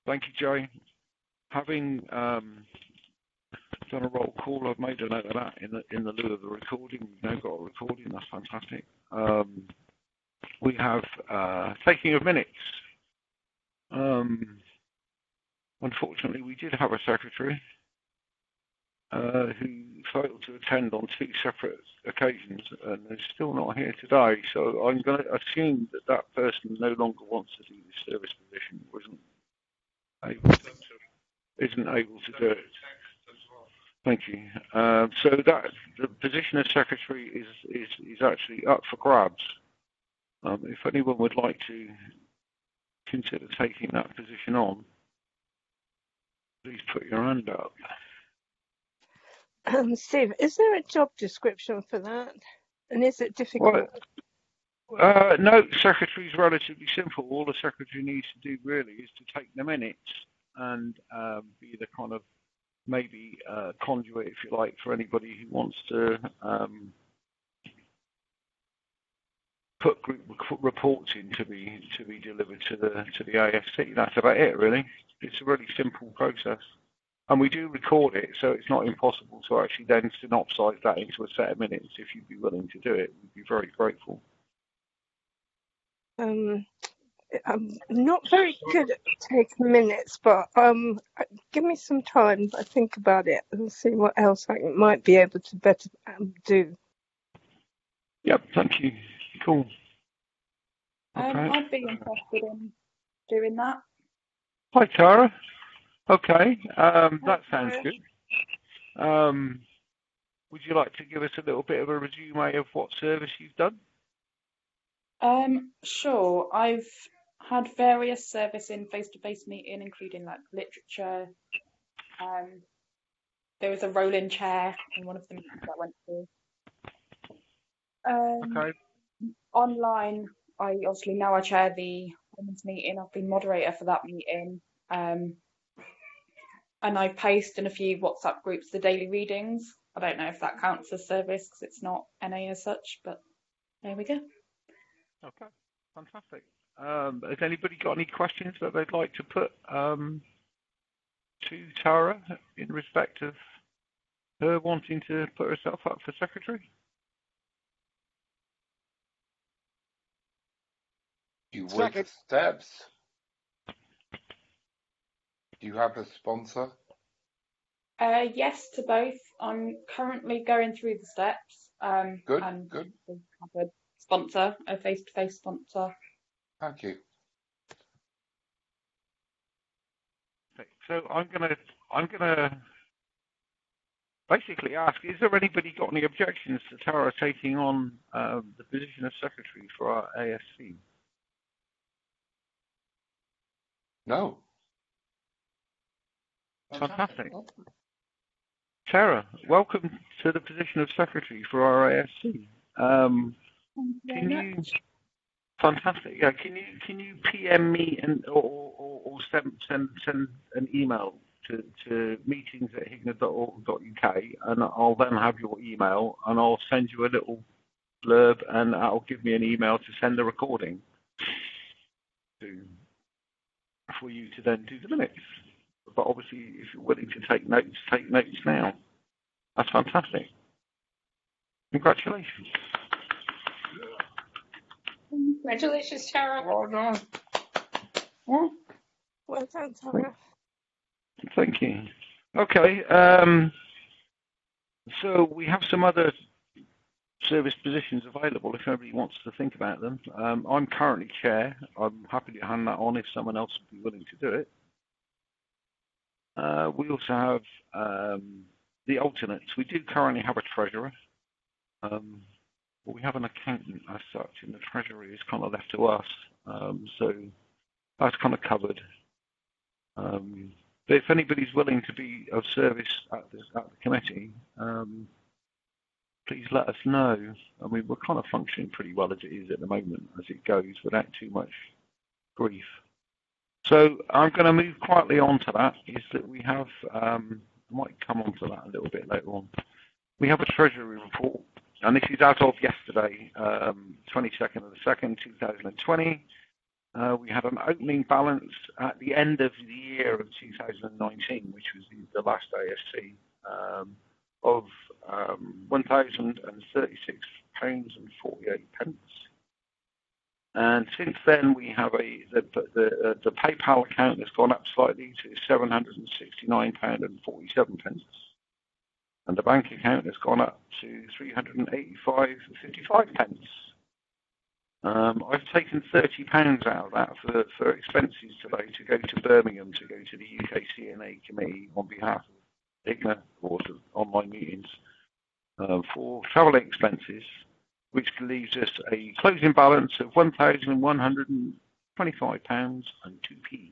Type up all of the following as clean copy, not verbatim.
Thank you, Joe. Having done a roll call, I've made a note of that in the lieu of the recording. We've now got a recording. That's fantastic. We have taking of minutes. Unfortunately, we did have a secretary who failed to attend on 2 separate occasions and is still not here today. So I'm going to assume that that person no longer wants to do the service position, isn't able to do it. Thank you. So that the position of secretary is actually up for grabs. If anyone would like to consider taking that position on, please put your hand up. Steve, is there a job description for that? And is it difficult? No, secretary is relatively simple. All the secretary needs to do really is to take the minutes and be the kind of maybe conduit, if you like, for anybody who wants to put group reports in to be delivered to the ASC. That's about it, really. It's a really simple process. And we do record it, so it's not impossible to actually then synopsize that into a set of minutes. If you'd be willing to do it, we'd be very grateful. I'm not very good at taking minutes, but give me some time. I think about it and see what else I might be able to better do. Yep, thank you. Cool. Okay. I'd be interested in doing that. Hi, Tara. Okay, that sounds good. Would you like to give us a little bit of a resume of what service you've done? Sure. I've had various service in face-to-face meeting, including like literature. There was a roll-in chair in one of the meetings I went to. Okay. Online, I chair the women's meeting. I've been moderator for that meeting. And I post in a few WhatsApp groups the daily readings. I don't know if that counts as service because it's not NA as such, but there we go. Okay, fantastic. Has anybody got any questions that they'd like to put to Tara in respect of her wanting to put herself up for secretary? You work the steps. Do you have a sponsor? Yes to both. I'm currently going through the steps. Good. And have a sponsor, a face-to-face sponsor. Thank you. Okay, so I'm gonna basically ask: is there anybody got any objections to Tara taking on the position of secretary for our ASC? No. Fantastic. Tara, welcome to the position of secretary for our ASC. Fantastic. Yeah. Can you PM me or send an email to meetings@higner.org.uk, and I'll then have your email and I'll send you a little blurb and that'll give me an email to send the recording for you to then do the minutes. But obviously, if you're willing to take notes now. That's fantastic. Congratulations. Congratulations, Tara. Well done. Well done, Tara. Thank you. Okay. So we have some other service positions available if anybody wants to think about them. I'm currently chair. I'm happy to hand that on if someone else would be willing to do it. We also have the alternates. We do currently have a treasurer. But we have an accountant as such, and the treasury is kind of left to us. So that's kind of covered. But if anybody's willing to be of service at the committee, please let us know. I mean, we're kind of functioning pretty well as it is at the moment, as it goes, without too much grief. So I'm going to move quietly on to that, is that we have, I might come on to that a little bit later on. We have a Treasury report, and this is as of yesterday, 22nd of the 2nd, 2020. we had an opening balance at the end of the year of 2019, which was the last ASC, of £1,036.48. And since then, we have the PayPal account has gone up slightly to £769.47, and the bank account has gone up to £385.55. I've taken £30 out of that for expenses today to go to Birmingham to go to the UK CNA committee on behalf of IGNA or online meetings for travelling expenses, which leaves us a closing balance of £1,125.02.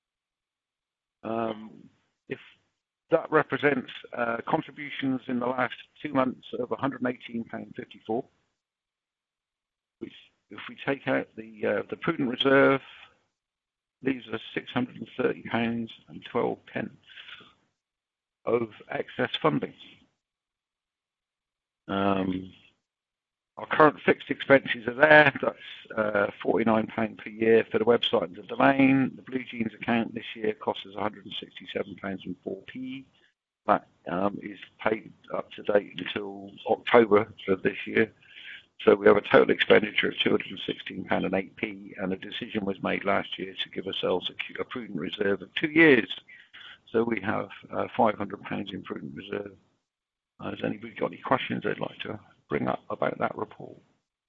If that represents contributions in the last 2 months of £118.54, which, if we take out the prudent reserve, leaves us £630.12 of excess funding. Our current fixed expenses are there. That's £49 per year for the website and the domain. The Blue Jeans account this year costs us £167.04. That is paid up to date until October of this year. So we have a total expenditure of £216.08, and a decision was made last year to give ourselves a prudent reserve of 2 years. So we have £500 in prudent reserve. Has anybody got any questions they'd like to bring up about that report?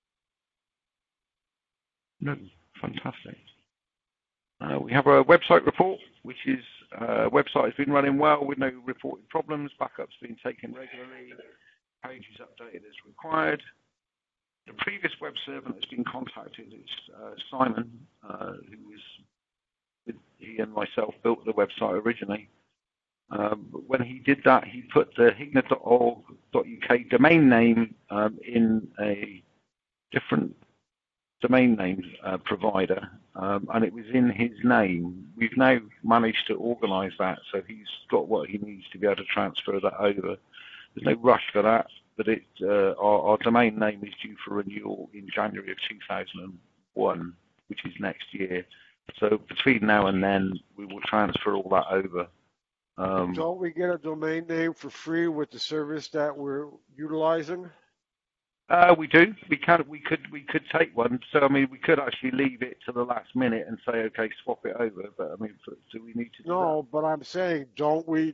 No, fantastic. We have a website report, which is website has been running well with no reported problems. Backups been taken regularly. Pages updated as required. The previous web servant has been contacted. It's Simon, who was he and myself built the website originally. But when he did that, he put the higna.org.uk domain name in a different domain name provider, and it was in his name. We've now managed to organise that, so he's got what he needs to be able to transfer that over. There's no rush for that, but our domain name is due for renewal in January of 2001, which is next year. So between now and then, we will transfer all that over. Don't we get a domain name for free with the service that we're utilizing? We do. We could take one. So I mean, we could actually leave it to the last minute and say, okay, swap it over. But I mean, do we need to do No, but I'm saying, don't we?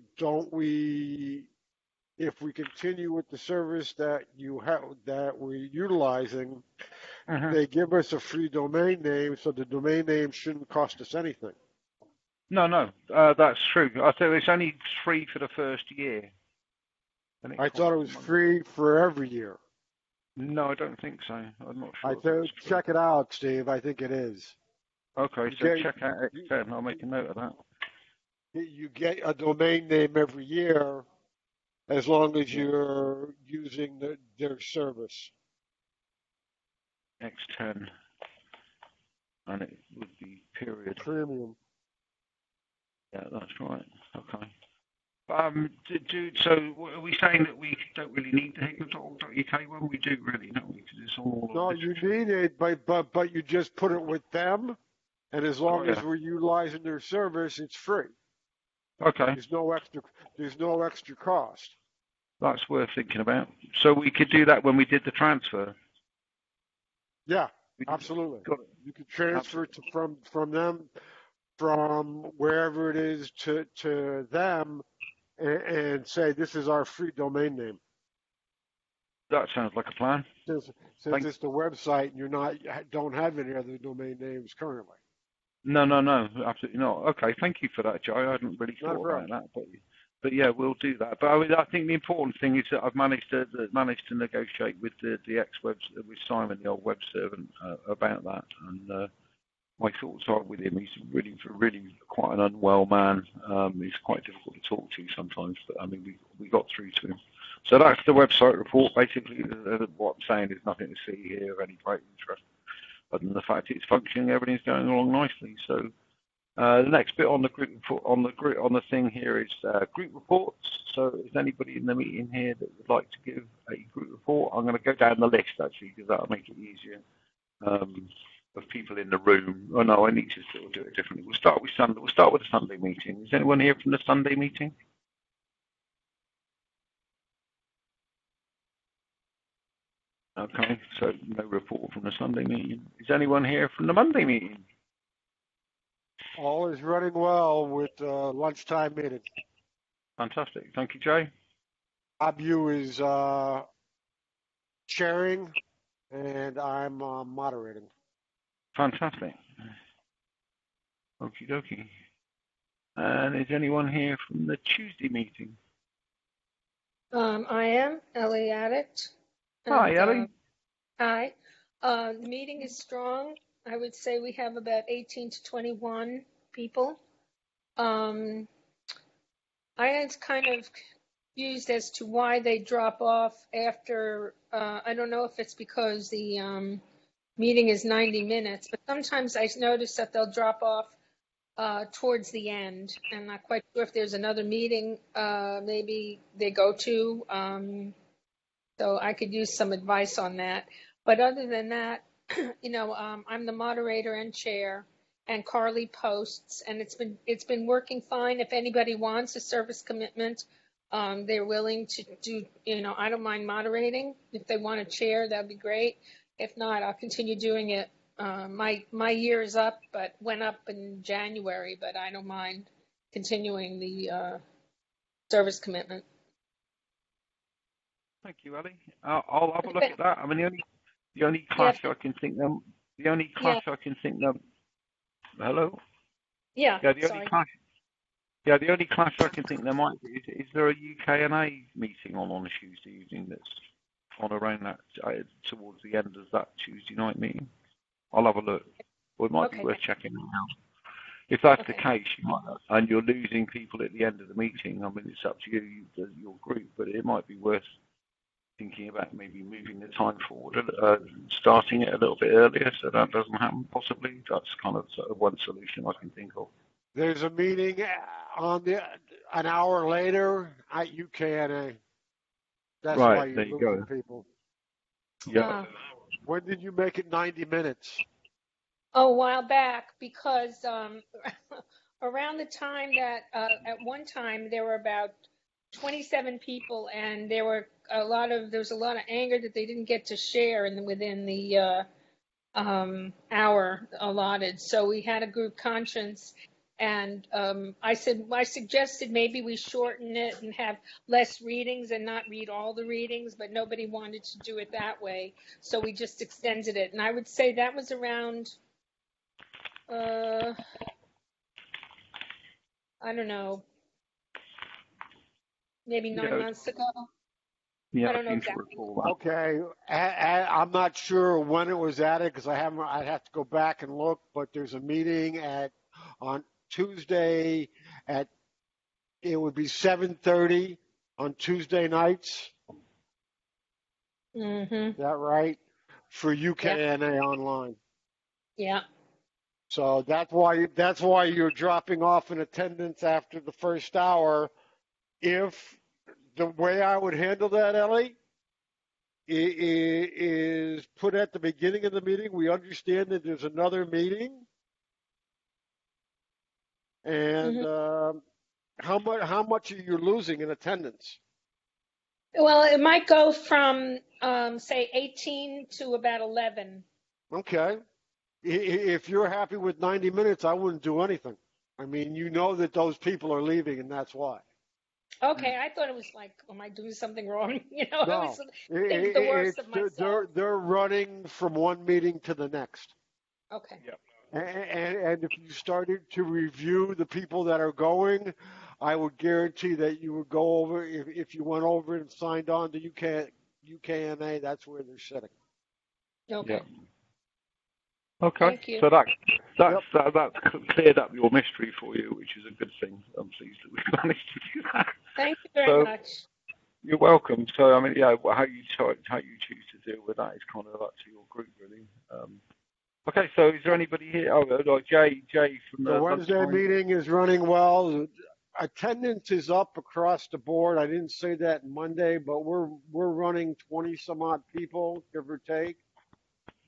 If we continue with the service that we're utilizing, they give us a free domain name, so the domain name shouldn't cost us anything. No, that's true. I think it's only free for the first year. I thought it was free for every year. No, I don't think so. I'm not sure. Check it out, Steve. I think it is. Okay, so check out X10. I'll make a note of that. You get a domain name every year as long as you're using their service. X10. And it would be period. Premium. Yeah, that's right. Okay. So are we saying that we don't really need the higna.org.uk one? We do really, don't we? Because it's all. No, you need it, but you just put it with them, and as long as we're utilizing their service, it's free. Okay. There's no extra cost. That's worth thinking about. So we could do that when we did the transfer. Yeah, absolutely. You could transfer it from them, from wherever it is to them, and say this is our free domain name. That sounds like a plan. Since it's the website, and don't have any other domain names currently. No, absolutely not. Okay, thank you for that, Joe. I hadn't really thought about that, but yeah, we'll do that. But I think the important thing is that I've managed to negotiate with the ex-web with Simon, the old web servant, about that, and my thoughts are with him. He's really quite an unwell man. He's quite difficult to talk to sometimes, but I mean, we got through to him. So that's the website report. Basically, what I'm saying is nothing to see here of any great interest, other than the fact it's functioning, everything's going along nicely. So the next bit on the group on the thing here is group reports. So is anybody in the meeting here that would like to give a group report? I'm going to go down the list actually because that'll make it easier. of people in the room. Oh no, I need to sort of do it differently. We'll start with Sunday. We'll start with the Sunday meeting. Is anyone here from the Sunday meeting? Okay, so no report from the Sunday meeting. Is anyone here from the Monday meeting? All is running well with lunchtime meeting. Fantastic. Thank you, Jay. Abu is chairing, and I'm moderating. Fantastic. Okie dokie. And is anyone here from the Tuesday meeting? I am Ellie Addict. Hi, Ellie. Hi. The meeting is strong. I would say we have about 18 to 21 people. I was kind of confused as to why they drop off after, I don't know if it's because the meeting is 90 minutes, but sometimes I notice that they'll drop off towards the end. I'm not quite sure if there's another meeting maybe they go to. So I could use some advice on that. But other than that, I'm the moderator and chair, and Carly posts, and it's been working fine. If anybody wants a service commitment, they're willing to do. I don't mind moderating. If they want to chair, that'd be great. If not, I'll continue doing it. My year is up, but went up in January. But I don't mind continuing the service commitment. Thank you, Ellie. I'll have a look at that. I mean, the only clash I can think them. The only clash I can think them. Hello. Yeah. Yeah. The only clash. Yeah, the only clash I can think there might be is there a UKNA meeting on a Tuesday evening that's on around that towards the end of that Tuesday night meeting? I'll have a look. Or it might be worth checking out. If that's the case, you might, and you're losing people at the end of the meeting. I mean, it's up to you, your group, but it might be worth thinking about maybe moving the time forward, starting it a little bit earlier so that doesn't happen, possibly. That's kind of sort of one solution I can think of. There's a meeting an hour later at UKNA. That's right, why you're losing people. Yeah. When did you make it 90 minutes? A while back, because around the time that at one time there were about 27 people, and there was a lot of anger that they didn't get to share within the hour allotted. So we had a group conscience, and I suggested maybe we shorten it and have less readings and not read all the readings, but nobody wanted to do it that way, so we just extended it. And I would say that was around I don't know, maybe 9 months ago. Yeah, I don't know exactly. Okay, I'm not sure when it was added because I'd have to go back and look. But there's a meeting on Tuesday it would be 7:30 on Tuesday nights. Mm-hmm. Is that right? For UKNA online. Yeah. So that's why you're dropping off in attendance after the first hour. If the way I would handle that, Ellie, is put at the beginning of the meeting. We understand that there's another meeting, and how much are you losing in attendance? Well, it might go from say 18 to about 11. Okay. If you're happy with 90 minutes, I wouldn't do anything. I mean, you know that those people are leaving, and that's why. Okay, I thought it was like, am I doing something wrong? No, I was thinking the worst of myself. They're running from one meeting to the next. Okay. Yep. And if you started to review the people that are going, I would guarantee that you would go over, if you went over and signed on to UKNA, that's where they're sitting. Okay. Yep. Okay, Thank you. so that's cleared up your mystery for you, which is a good thing. I'm pleased that we've managed to do that. Thank you very much. You're welcome. So, I mean, how you choose to deal with that is kind of up to your group, really. Okay, so is there anybody here? Oh, like Jay from the Wednesday meeting is running well. Attendance is up across the board. I didn't say that Monday, but we're running 20 some odd people, give or take.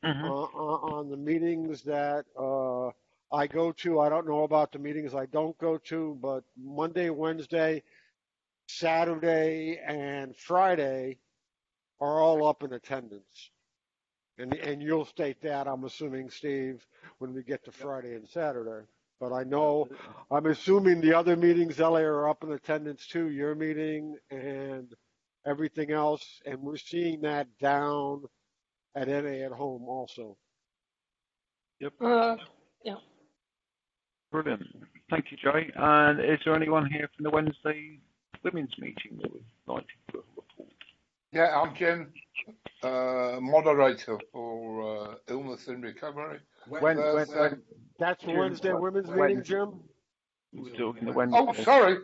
on the meetings that I go to. I don't know about the meetings I don't go to, but Monday, Wednesday, Saturday, and Friday are all up in attendance. And you'll state that, I'm assuming, Steve, when we get to Friday and Saturday. But I know, I'm assuming the other meetings, Ellie, are up in attendance too, your meeting and everything else. And we're seeing that down at NA at home also. Yep. Yeah. Brilliant. Thank you, Jay. And is there anyone here from the Wednesday women's meeting that would like to report? Yeah, I'm Jim, moderator for Illness and Recovery. That's the Wednesday women's meeting, Jim? We're talking the Wednesday. Oh, sorry.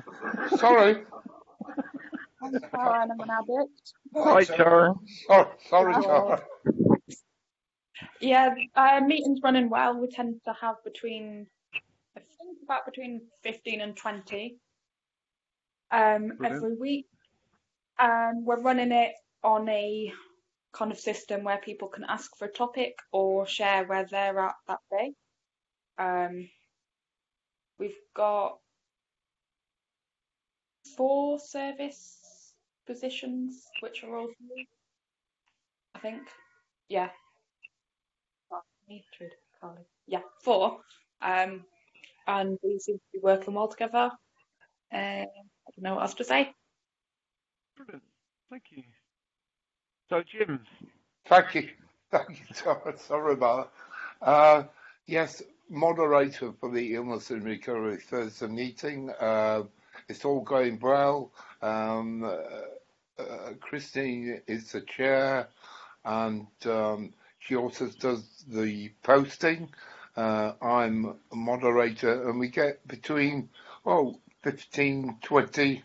I'm Tara and I'm an addict. Hi, Tara. Oh, sorry, Tara. Yeah, meetings running well. We tend to have between 15 and 20 every week. We're running it on a kind of system where people can ask for a topic or share where they're at that day. We've got 4 service positions, which are all free, I think. Yeah. 4. And we seem to be working well together. I don't know what else to say. Brilliant. Thank you. So, Jim. Thank you, Tara. Sorry about that. Yes, moderator for the Illness and Recovery Thursday meeting. It's all going well. Christine is the chair, and she also does the posting. I'm a moderator, and we get between 15, 20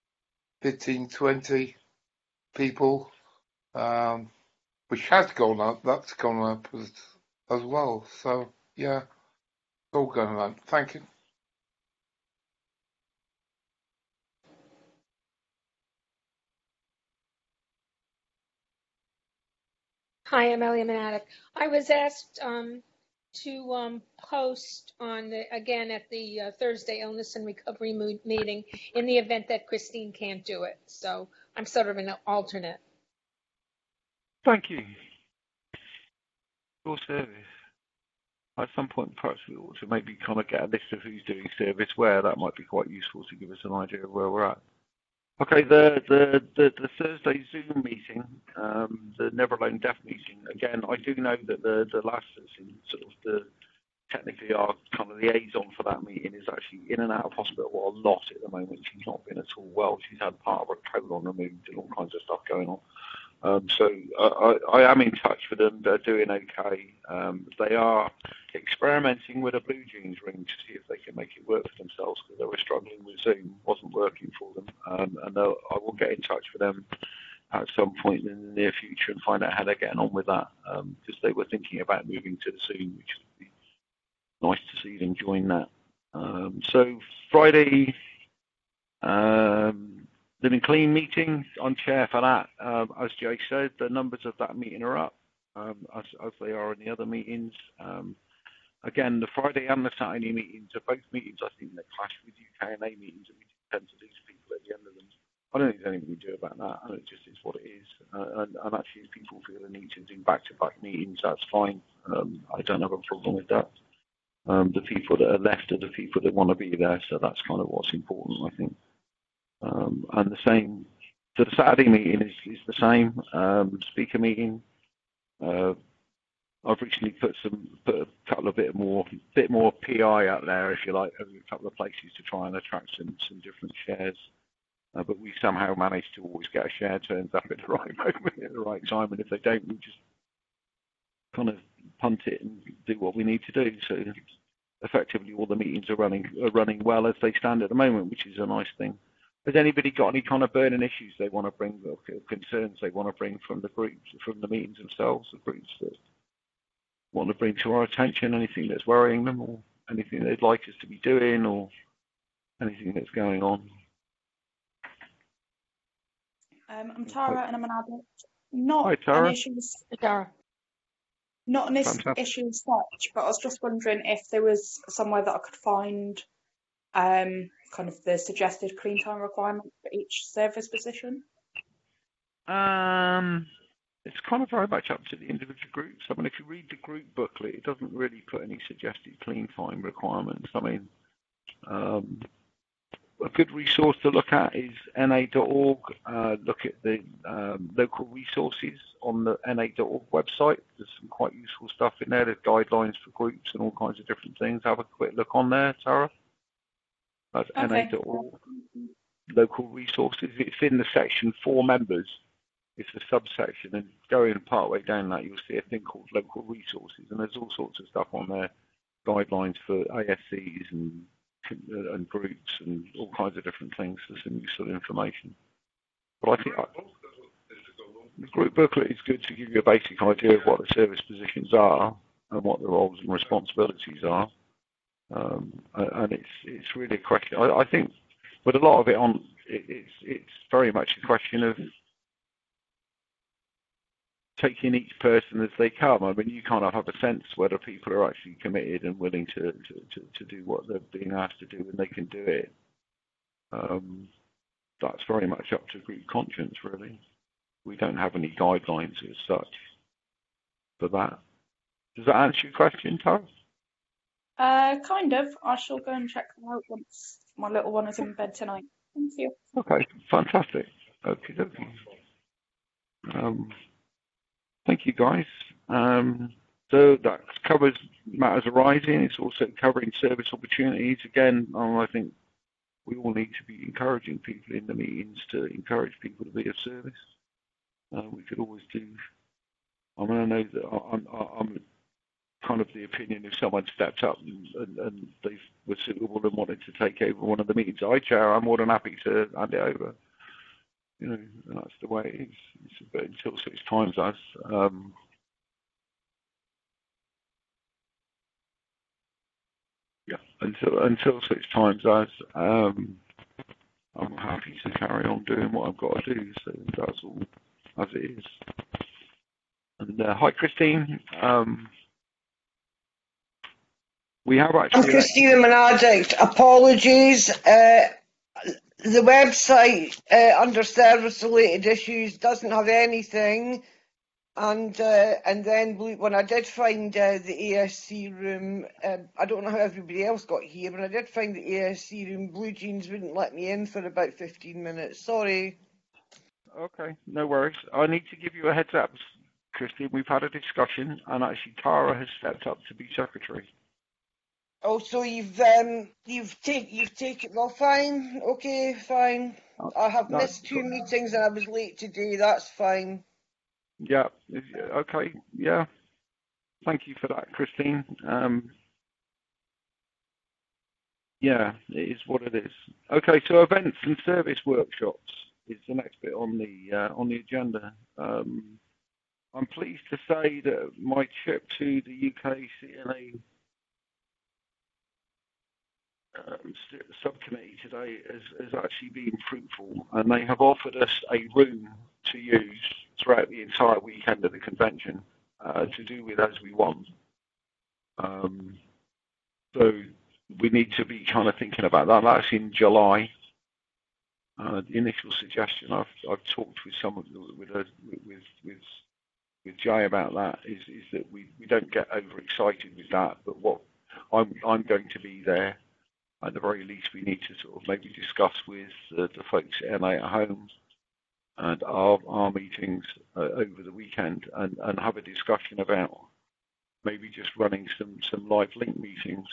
people, which has gone up. That's gone up as well. So yeah, it's all going up. Thank you. Hi, I'm Ellie Manatic. I was asked to post again at the Thursday Illness and Recovery meeting in the event that Christine can't do it. So I'm sort of an alternate. Thank you. Your service. At some point, perhaps we ought to maybe kind of get a list of who's doing service where. That might be quite useful to give us an idea of where we're at. Okay, the Thursday Zoom meeting, the Never Alone Deaf meeting. Again, I do know that the last sort of technically our kind of liaison for that meeting is actually in and out of hospital a lot at the moment. She's not been at all well. She's had part of her colon removed and all kinds of stuff going on. So I am in touch with them. They're doing okay. They are experimenting with a Blue Jeans ring to see if they can make it work for themselves because they were struggling with Zoom. It wasn't working for them. And I will get in touch with them at some point in the near future and find out how they're getting on with that because they were thinking about moving to the Zoom, which would be nice to see them join that. So Friday, Living Clean meeting, I'm chair for that. As Jay said, the numbers of that meeting are up, as they are in the other meetings. Again, the Friday and the Saturday meetings are both meetings, I think, that clash with UKNA meetings, and we tend to lose people at the end of them. I don't think there's anything we do about that, and it just is what it is. And actually, if people feel the need to do back-to-back meetings, that's fine. I don't have a problem with that. The people that are left are the people that want to be there, so that's kind of what's important, I think. And the same, so the Saturday meeting is the same speaker meeting. I've recently put a couple of bit more PI out there, if you like, over a couple of places to try and attract some different shares. But we somehow managed to always get a share turns up at the right moment at the right time, and if they don't, we just kind of punt it and do what we need to do. So effectively, all the meetings are running well as they stand at the moment, which is a nice thing. Has anybody got any kind of burning issues they want to bring, or concerns they want to bring from the groups, from the meetings themselves, the groups that want to bring to our attention, anything that's worrying them, or anything they'd like us to be doing, or anything that's going on? I'm Tara and I'm an adult. Not Hi, Tara. an issue. Tara. Not an Fantastic. issue as such, but I was just wondering if there was somewhere that I could find kind of the suggested clean time requirement for each service position. It's kind of very much up to the individual groups. I mean, if you read the group booklet, it doesn't really put any suggested clean time requirements. I mean, a good resource to look at is na.org. Look at the local resources on the na.org website. There's some quite useful stuff in there. There's guidelines for groups and all kinds of different things. Have a quick look on there, Tara. That's Okay. na.org. Local resources. It's in the section for members. It's a subsection, and going partway down that, you'll see a thing called local resources, and there's all sorts of stuff on there, guidelines for ASCs and groups and all kinds of different things. There's some useful information. But I think the group booklet is good to give you a basic idea of what the service positions are and what the roles and responsibilities are. And it's really a question. I think with a lot of it on, it's very much a question of taking each person as they come. I mean, you kind of have a sense whether people are actually committed and willing to do what they're being asked to do, and they can do it. That's very much up to group conscience, really. We don't have any guidelines as such for that. Does that answer your question, Tara? Kind of. I shall go and check them out once my little one is in bed tonight. Thank you. Okay, fantastic. Okay, okay. Thank you, guys. So that covers matters arising. It's also covering service opportunities. Again, I think we all need to be encouraging people in the meetings to encourage people to be of service. We could always do. I mean, I know that I'm kind of the opinion if someone stepped up and they were suitable and wanted to take over one of the meetings I chair, I'm more than happy to hand it over. You know, and that's the way it is. It's a bit until such times as until such times as I'm happy to carry on doing what I've got to do. So that's all as it is. And hi, Christine. We have actually. I'm Christina Monadic. Apologies. The website under service-related issues doesn't have anything, and then when I did find the ASC room, I don't know how everybody else got here, but I did find the ASC room. Blue Jeans wouldn't let me in for about 15 minutes. Sorry. Okay, no worries. I need to give you a heads up, Christine. We've had a discussion, and actually Tara has stepped up to be secretary. Oh, so you've taken, well, fine, okay, fine. I have missed 2 meetings and I was late today, that's fine. Yeah, okay, yeah. Thank you for that, Christine. Yeah, it is what it is. Okay, so events and service workshops is the next bit on the agenda. I'm pleased to say that my trip to the UK CNA subcommittee today has actually been fruitful, and they have offered us a room to use throughout the entire weekend of the convention to do with as we want. So we need to be kind of thinking about that. That's in July. The initial suggestion I've talked with someone with Jay about that is that we don't get overexcited with that, but what I'm going to be there. At the very least, we need to sort of maybe discuss with the folks at NA at home and our meetings over the weekend and have a discussion about maybe just running some live link meetings.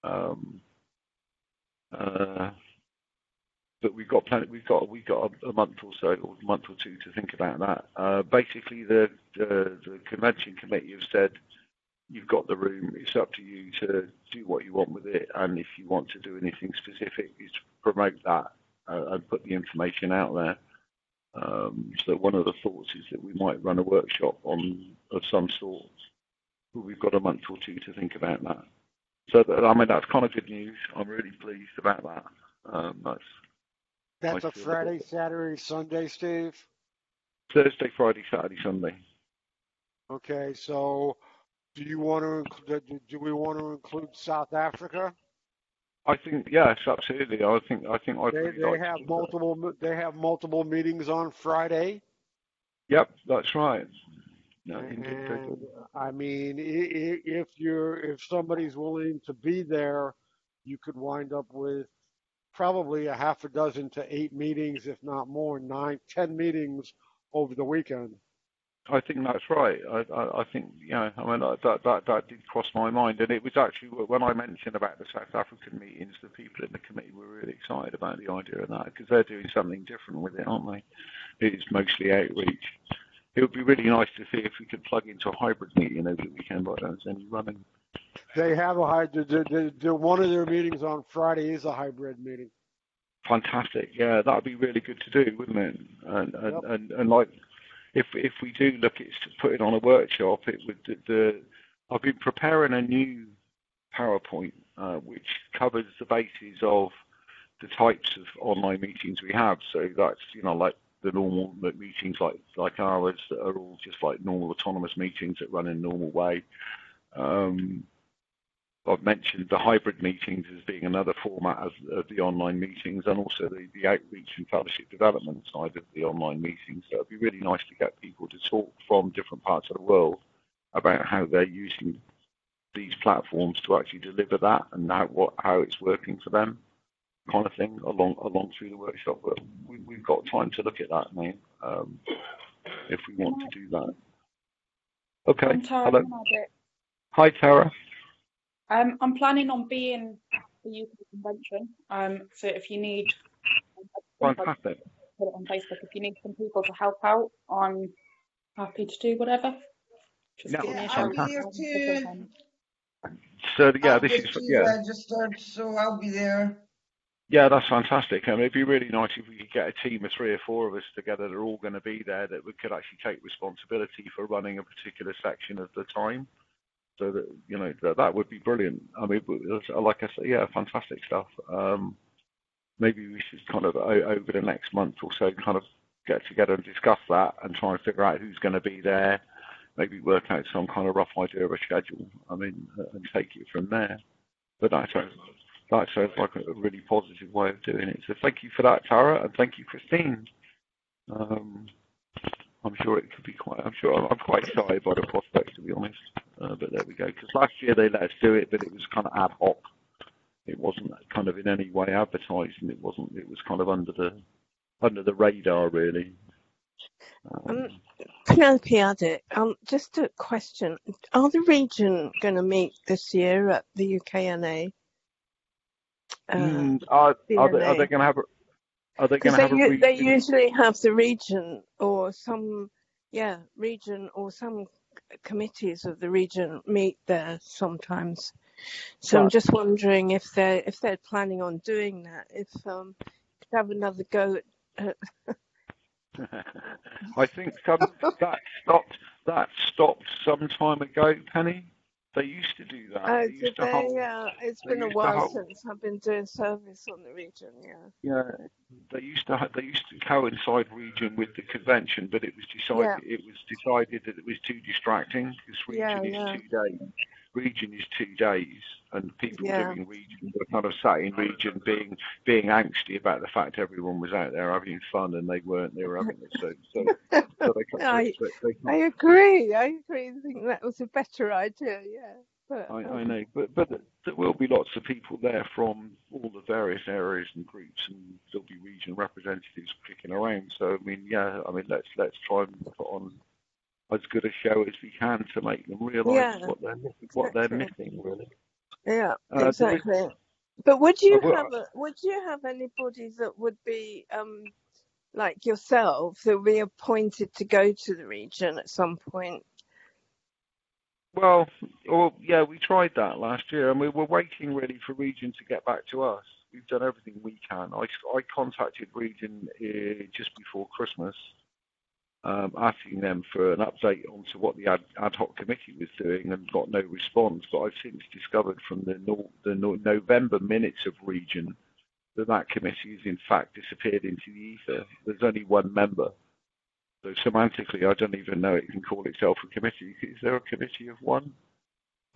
But we've got a month or so, or a month or two to think about that. Basically, the convention committee have said, you've got the room, it's up to you to do what you want with it, and if you want to do anything specific, is to promote that and put the information out there. So one of the thoughts is that we might run a workshop of some sort, but we've got a month or two to think about that. So I mean, that's kind of good news. I'm really pleased about that. That's a Friday, Saturday, Sunday, Steve? Thursday, Friday, Saturday, Sunday. Okay, so Do you want to? Do we want to include South Africa? I think yes, absolutely. I think I'd They really they like to have do that. multiple meetings on Friday. Yep, that's right. No, indeed, they And do. I mean, if somebody's willing to be there, you could wind up with probably a half a dozen to 8 meetings, if not more, 9, 10 meetings over the weekend. I think that's right. I think, yeah, I mean, that did cross my mind. And it was actually when I mentioned about the South African meetings, the people in the committee were really excited about the idea of that because they're doing something different with it, aren't they? It's mostly outreach. It would be really nice to see if we could plug into a hybrid meeting over the weekend, but I don't see any running. They have one of their meetings on Friday is a hybrid meeting. Fantastic. Yeah, that'd be really good to do, wouldn't it? Yep. And like, if we do look at putting on a workshop, it would I've been preparing a new PowerPoint which covers the basis of the types of online meetings we have. So that's like the normal meetings like ours that are all just like normal autonomous meetings that run in a normal way. I've mentioned the hybrid meetings as being another format of the online meetings, and also the outreach and fellowship development side of the online meetings. So it'd be really nice to get people to talk from different parts of the world about how they're using these platforms to actually deliver that and how it's working for them, kind of thing, along through the workshop. But we've got time to look at that, mate, if we want to do that. Okay. Hello. Hi, Tara. I'm planning on being the UK convention. So if you need, Fantastic. put it on Facebook. If you need some people to help out, I'm happy to do whatever. Just No, give me a Yeah, shout. I'll be there too. So yeah, I'm this just is pre-registered, so I'll be there. Yeah, that's fantastic. I mean, it'd be really nice if we could get a team of 3 or 4 of us together that are all going to be there, that we could actually take responsibility for running a particular section of the time. So that that would be brilliant. I mean, like I said, yeah, fantastic stuff. Maybe we should kind of over the next month or so kind of get together and discuss that and try and figure out who's going to be there. Maybe work out some kind of rough idea of a schedule. I mean, and take it from there. But that sounds like a really positive way of doing it. So thank you for that, Tara, and thank you, Christine. I'm sure it could be I'm quite excited by the prospect, to be honest. But there we go. Because last year they let us do it, but it was kind of ad hoc. It wasn't kind of in any way advertised, and it was kind of under the radar, really. Penelope Addick, just a question. Are the region going to meet this year at the UKNA? Are they going to have? Are they going to have a region? They usually have the region or some committees of the region meet there sometimes. So I'm just wondering if they're planning on doing that. If have another go at. I think that stopped some time ago, Penny. They used to do that. It's been a while since I've been doing service on the region. Yeah, they used to coincide region with the convention, but it was decided that it was too distracting because region is 2 days. Region is 2 days, and people doing region were kind of sat in region being angsty about the fact everyone was out there having fun and they weren't. They were having it. So I agree. I think that was a better idea. Yeah. But, I know, but there will be lots of people there from all the various areas and groups, and there'll be region representatives kicking around. So let's try and put on as good a show as we can to make them realise what they're missing, really. Yeah, exactly. But would you have anybody that would be like yourself that would be appointed to go to the region at some point? Well, yeah, we tried that last year, and we were waiting really for Region to get back to us. We've done everything we can. I contacted Region just before Christmas, asking them for an update onto what the ad hoc committee was doing, and got no response. But I've since discovered from the November minutes of Region that committee has in fact disappeared into the ether. There's only one member. So semantically, I don't even know it can call itself a committee. Is there a committee of one?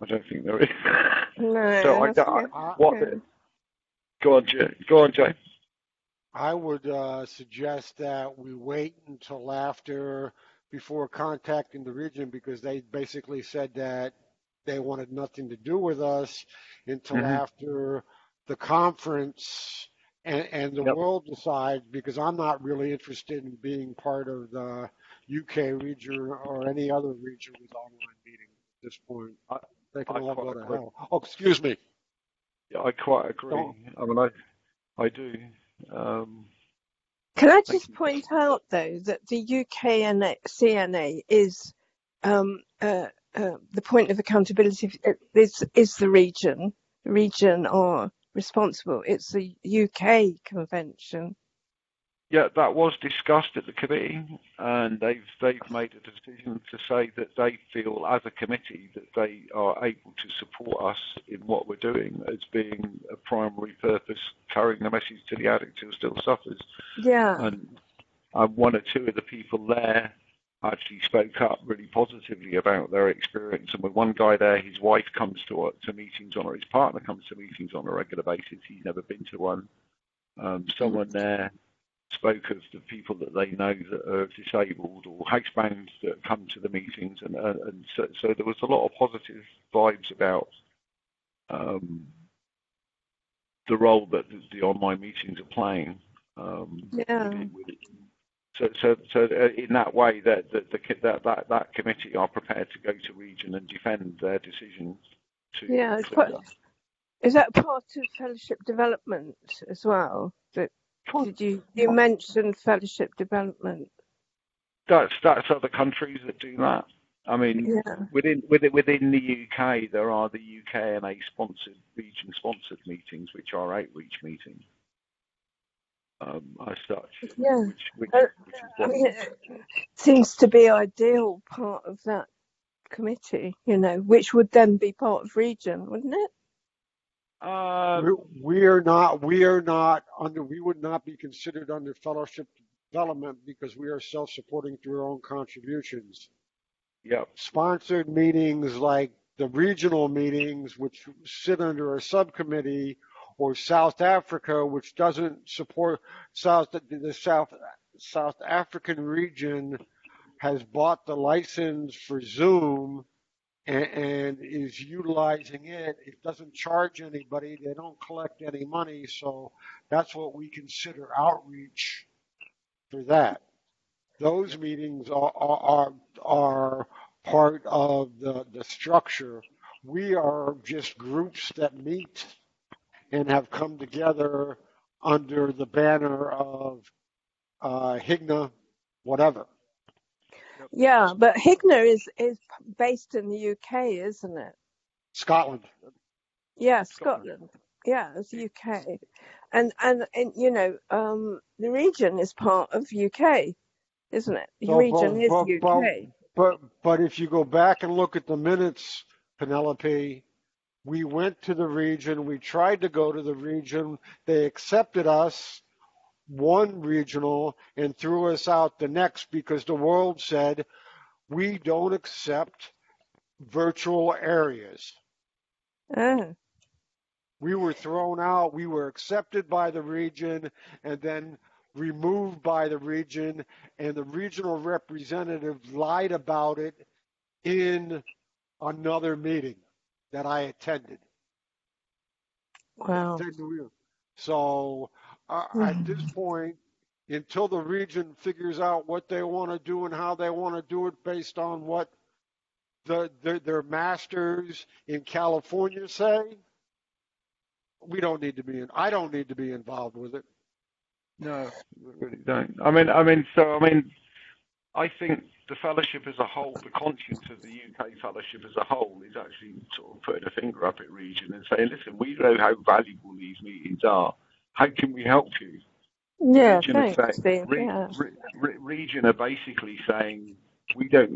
I don't think there is. No. So go on, Jay. I would suggest that we wait until before contacting the region, because they basically said that they wanted nothing to do with us until after the conference and the world decides, because I'm not really interested in being part of the UK region or any other region with online meetings at this point. They can all go to hell. Oh, excuse me. Yeah, I quite agree. I mean, I do. Can I just point out, though, that the UK CNA is the point of accountability is the region. The region are responsible. It's the UK convention. Yeah, that was discussed at the committee, and they've made a decision to say that they feel, as a committee, that they are able to support us in what we're doing as being a primary purpose, carrying the message to the addict who still suffers. Yeah. And one or two of the people there actually spoke up really positively about their experience. And with one guy there, his wife comes to meetings or his partner comes to meetings on a regular basis. He's never been to one. Someone there spoke of the people that they know that are disabled or housebound that come to the meetings, and so there was a lot of positive vibes about the role that the online meetings are playing. So in that way, that committee are prepared to go to region and defend their decision to. Yeah, is that part of fellowship development as well? You mentioned fellowship development? That's other countries that do that. I mean, within the UK, there are the UKNA region-sponsored meetings, which are outreach meetings. As such, which is what it seems to be ideal part of that committee. Which would then be part of region, wouldn't it? We would not be considered under fellowship development because we are self-supporting through our own contributions. Yep. Sponsored meetings like the regional meetings, which sit under a subcommittee, or South Africa, which doesn't support the South African region, has bought the license for Zoom and is utilizing it. It doesn't charge anybody. They don't collect any money. So that's what we consider outreach for that. Those meetings are part of the structure. We are just groups that meet and have come together under the banner of HIGNA, whatever. Yeah, but HIGNA is based in the UK, isn't it? Scotland. Yeah, Scotland. Yeah, it's UK. And the region is part of UK, isn't it? The region is UK. But if you go back and look at the minutes, Penelope, we went to the region. We tried to go to the region. They accepted us, one regional, and threw us out the next because the world said, we don't accept virtual areas. We were thrown out. We were accepted by the region and then removed by the region, and the regional representative lied about it in another meeting that I attended. Wow. So at this point, until the region figures out what they want to do and how they want to do it based on what their masters in California say, I don't need to be involved with it. No, we really don't. I think the fellowship as a whole, the conscience of the UK fellowship as a whole, is actually sort of putting a finger up at region and saying, listen, we know how valuable these meetings are. How can we help you? Yeah, region thanks, Steve. Region are basically saying, we don't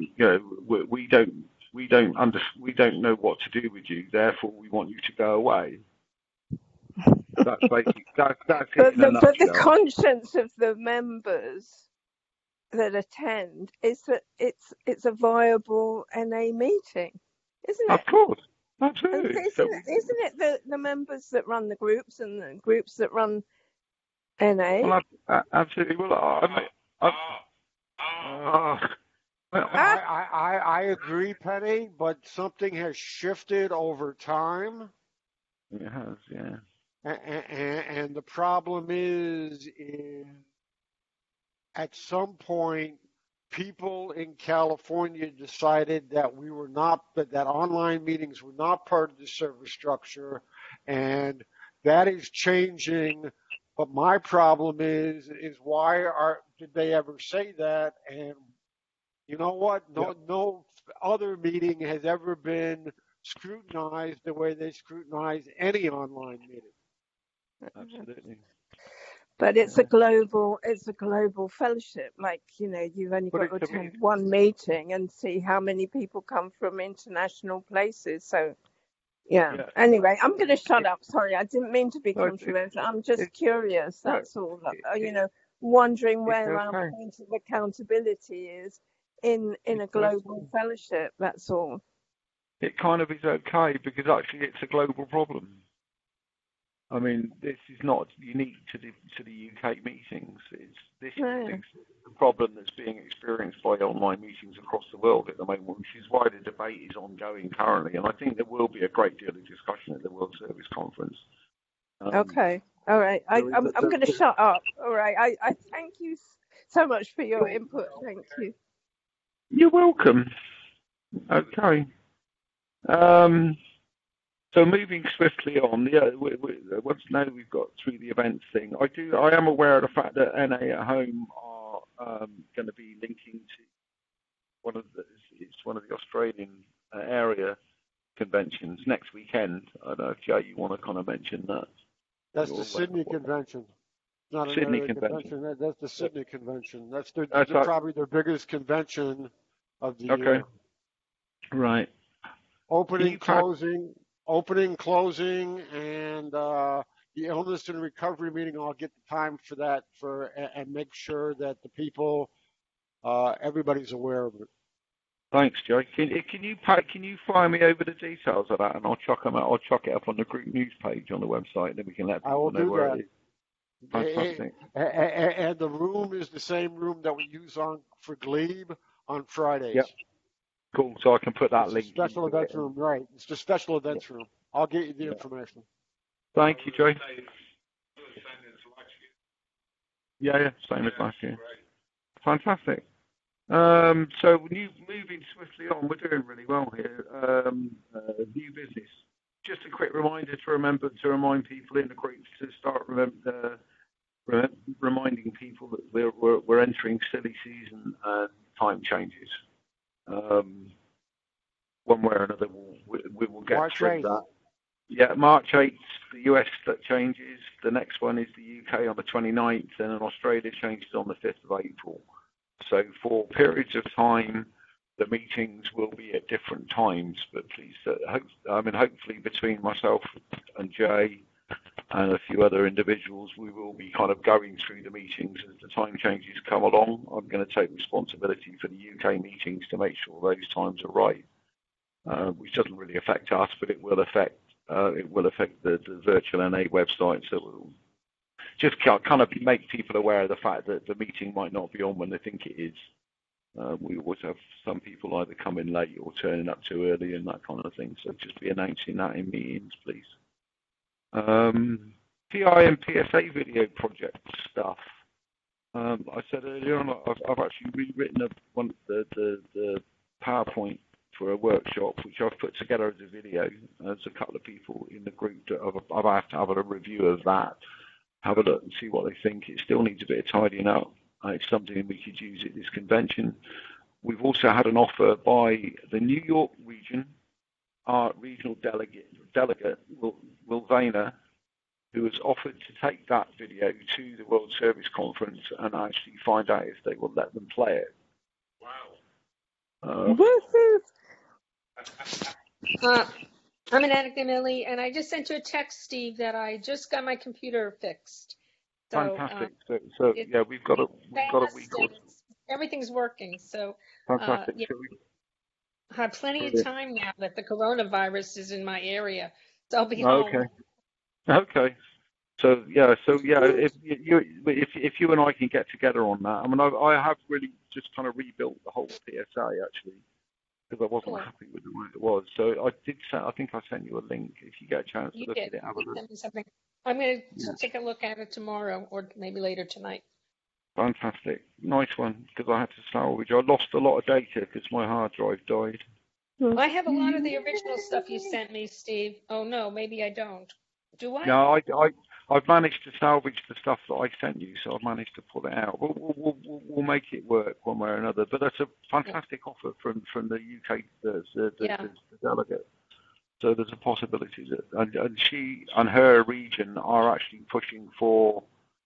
know what to do with you. Therefore, we want you to go away. That's basically that's it. But the conscience of the members that attend is that it's a viable NA meeting, isn't it? Of course. Absolutely. Isn't it the members that run the groups and the groups that run NA? Well, absolutely. Well, I agree, Penny, but something has shifted over time. It has, yeah. And the problem is at some point, people in California decided that that online meetings were not part of the service structure, and that is changing. But my problem is why did they ever say that? And you know what? No other meeting has ever been scrutinized the way they scrutinize any online meeting. Absolutely. But it's a global fellowship. Like, you've only got to attend one meeting and see how many people come from international places. So, yeah. Anyway, I'm going to shut up. Sorry, I didn't mean to be controversial. I'm just curious. That's all. Wondering where our point of accountability is in a global fellowship. That's all. It kind of is okay because actually it's a global problem. I mean, this is not unique to the UK meetings. This is the problem that's being experienced by online meetings across the world at the moment, which is why the debate is ongoing currently. And I think there will be a great deal of discussion at the World Service Conference. Okay, all right. I'm going to shut up. All right. I thank you so much for your input. Thank you. You're welcome. Okay. So moving swiftly on, once now we've got through the events thing, I am aware of the fact that NA at Home are going to be linking to one of the Australian area conventions next weekend. I don't know if Jay, you want to kind of mention that. That's the Sydney convention. Not Sydney an convention. That's the Sydney convention. That's probably their biggest convention of the year. Right. Opening, closing, and the illness and recovery meeting. I'll get the time for that and make sure that the people, everybody's aware of it. Thanks, Joe. Can you fire me over the details of that, and I'll chuck it up on the group news page on the website, and then we can let people know where it is. Fantastic. And the room is the same room that we use for Glebe on Fridays. Yep. Cool. So I can put that link. Special events room, right? It's the special events room. I'll get you the information. Thank you, Joe. Yeah, same as last year. Fantastic. So moving swiftly on, we're doing really well here. New business. Just a quick reminder to remind people in the group to start reminding people that we're entering silly season and time changes. One way or another, we will get March through 8th. that. Yeah, March 8th, the US that changes. The next one is the UK on the 29th, and then Australia changes on the 5th of April. So for periods of time, the meetings will be at different times. But please, hopefully between myself and Jay and a few other individuals, we will be kind of going through the meetings as the time changes come along. I'm going to take responsibility for the UK meetings to make sure those times are right, which doesn't really affect us, but it will affect the virtual NA website. So we'll just kind of make people aware of the fact that the meeting might not be on when they think it is. We always have some people either come in late or turning up too early and that kind of thing. So just be announcing that in meetings, please. PI and PSA video project stuff. I said earlier on, I've actually rewritten the PowerPoint for a workshop, which I've put together as a video. There's a couple of people in the group that I've asked to have a review of that, have a look and see what they think. It still needs a bit of tidying up. It's something we could use at this convention. We've also had an offer by the New York region, our regional delegate Will Vayner, who has offered to take that video to the World Service Conference and actually find out if they will let them play it. Wow. I'm in Attica Millie, and I just sent you a text, Steve, that I just got my computer fixed. So, fantastic. So yeah, we've got a week or everything's working. So fantastic. yeah. I have plenty of time now that the coronavirus is in my area, so I'll be Okay. home. Okay. So yeah, if you and I can get together on that, I mean, I have really just kind of rebuilt the whole PSA actually because I wasn't happy with the way it was. So I think I sent you a link. If you get a chance to look at it, have a look. Send me something. I'm going to take a look at it tomorrow or maybe later tonight. Fantastic, nice one. Because I had to salvage. I lost a lot of data because my hard drive died. I have a lot of the original stuff you sent me, Steve. Oh no, maybe I don't. Do I? No, I've managed to salvage the stuff that I sent you, so I've managed to pull it out. We'll make it work one way or another. But that's a fantastic offer from the UK, the delegate. So there's a possibility that, and she and her region are actually pushing for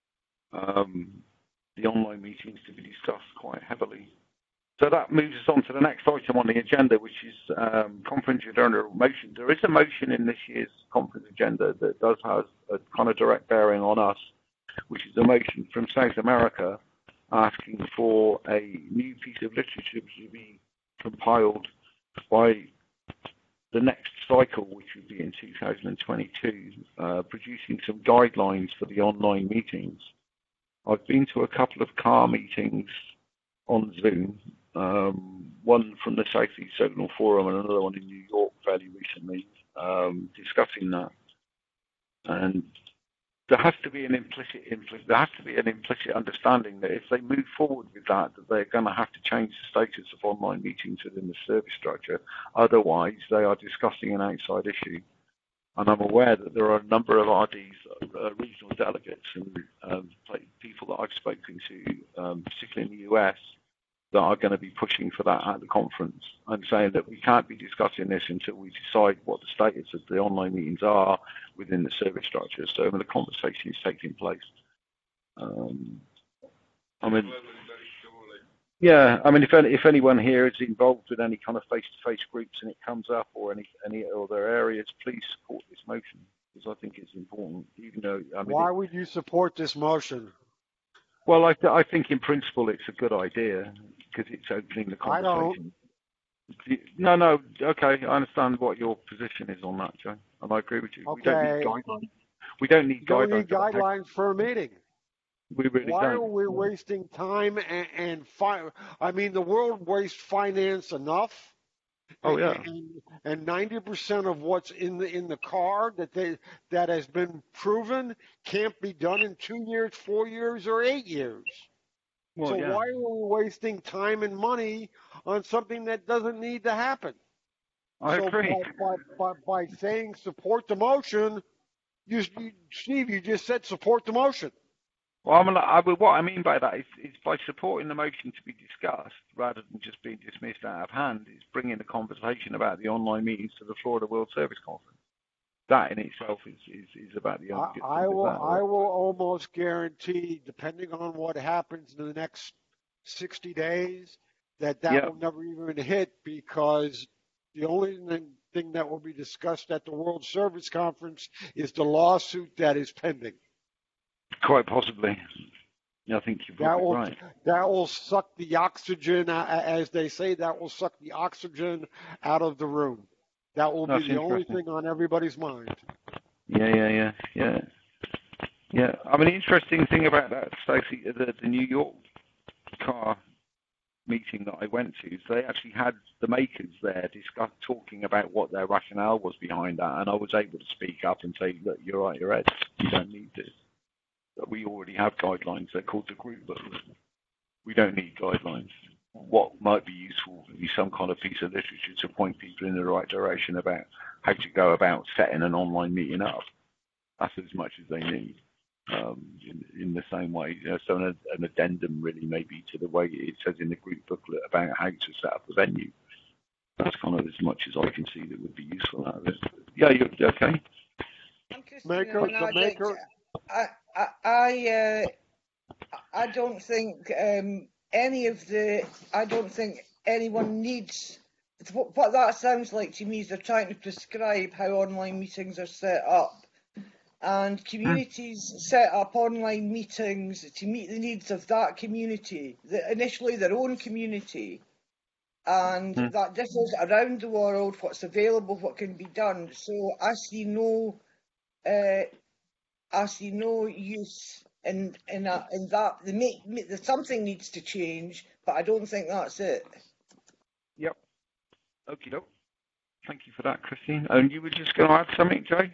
the online meetings to be discussed quite heavily. So that moves us on to the next item on the agenda, which is conference agenda motion. There is a motion in this year's conference agenda that does have a kind of direct bearing on us, which is a motion from South America asking for a new piece of literature to be compiled by the next cycle, which would be in 2022, producing some guidelines for the online meetings. I've been to a couple of CAR meetings on Zoom, one from the Southeast Signal Forum and another one in New York fairly recently, discussing that. And there has to be an implicit understanding that if they move forward with that they're going to have to change the status of online meetings within the service structure. Otherwise, they are discussing an outside issue. And I'm aware that there are a number of RDs, regional delegates, and people that I've spoken to, particularly in the US, that are going to be pushing for that at the conference and saying that we can't be discussing this until we decide what the status of the online meetings are within the service structure. So the conversation is taking place. If anyone here is involved with any kind of face-to-face groups and it comes up, or any other areas, please support this motion because I think it's important. Even though why would you support this motion? Well, I think in principle it's a good idea because it's opening the conversation. I don't. No, okay, I understand what your position is on that, Joe, and I agree with you. Okay. We don't need guidelines. We don't need guidelines for a meeting. We really Why don't. are we wasting time and the world wastes finance enough. Oh yeah. And 90% of what's in the car that has been proven can't be done in 2 years, 4 years, or 8 years. Well, so why are we wasting time and money on something that doesn't need to happen? I agree. By saying support the motion, Steve, you just said support the motion. Well, what I mean by that is by supporting the motion to be discussed rather than just being dismissed out of hand, is bringing the conversation about the online meetings to the Florida World Service Conference. That in itself is about the only good thing. I will almost guarantee, depending on what happens in the next 60 days, that will never even hit, because the only thing that will be discussed at the World Service Conference is the lawsuit that is pending. Quite possibly. I think you're probably right. That will suck the oxygen, as they say, that will suck the oxygen out of the room. That will be the only thing on everybody's mind. Yeah. The interesting thing about that, Stacey, the New York car meeting that I went to, is they actually had the makers there talking about what their rationale was behind that, and I was able to speak up and say, look, you're right, you're right. You don't need this. But we already have guidelines. They're called the group booklet. We don't need guidelines. What might be useful would be some kind of piece of literature to point people in the right direction about how to go about setting an online meeting up. That's as much as they need. In the same way, so an addendum really maybe to the way it says in the group booklet about how to set up a venue. That's kind of as much as I can see that would be useful out of it. Yeah, you're okay. I don't think I don't think anyone needs. What that sounds like to me is they're trying to prescribe how online meetings are set up. And communities set up online meetings to meet the needs of that community, initially their own community. and that differs around the world, what's available, what can be done. So I see no use in that. Something needs to change, but I don't think that's it. Yep. Okie doke. Thank you for that, Christine. And you were just going to add something, Jay?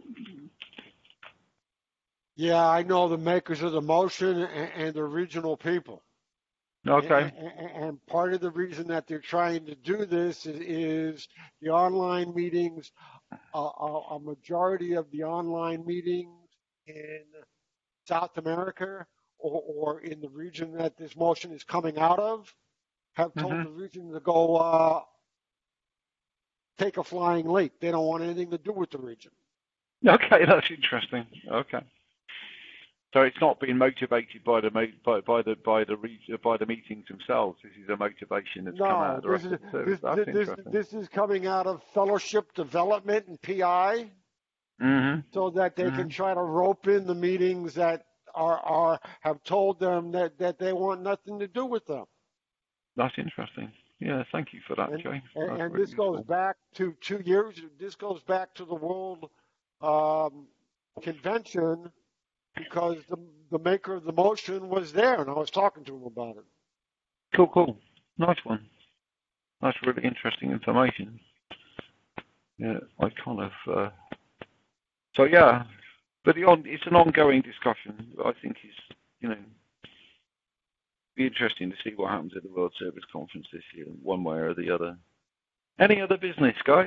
Yeah, I know the makers of the motion and the regional people. Okay. And part of the reason that they're trying to do this is the online meetings. A majority of the online meetings in South America or in the region that this motion is coming out of have told the region to go take a flying leap. They don't want anything to do with the region. Okay, that's interesting. Okay. So it's not being motivated by the meetings themselves. This is a motivation that's come out of the rest of the service. That's interesting. This is coming out of fellowship development and PI, so that they can try to rope in the meetings that have told them that they want nothing to do with them. That's interesting. Yeah, thank you for that, Jay. And this goes back to 2 years. This goes back to the World Convention, because the maker of the motion was there, and I was talking to him about it. Cool. Nice one. That's really interesting information. Yeah, I kind of... So, yeah, but it's an ongoing discussion. I think it's, be interesting to see what happens at the World Service Conference this year, one way or the other. Any other business, guys?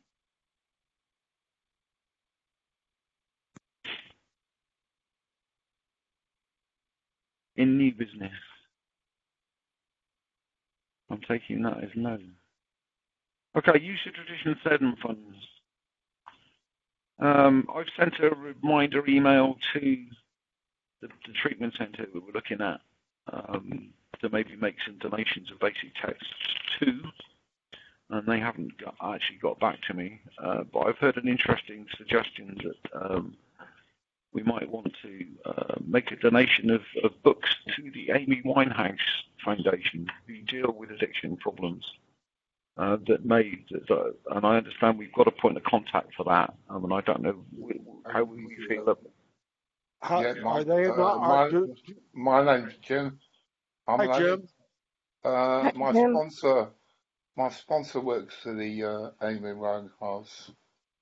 In new business? I'm taking that as no. Okay, use of traditional settlement funds. I've sent a reminder email to the treatment centre we were looking at to maybe make some donations of basic text too, and they haven't actually got back to me. But I've heard an interesting suggestion that we might want to make a donation of books to the Amy Winehouse Foundation, who deal with addiction problems. And I understand we've got a point of contact for that. I mean, I don't know how we feel about it. My name's Jim. Hi, Jim. My sponsor works for the Amy Winehouse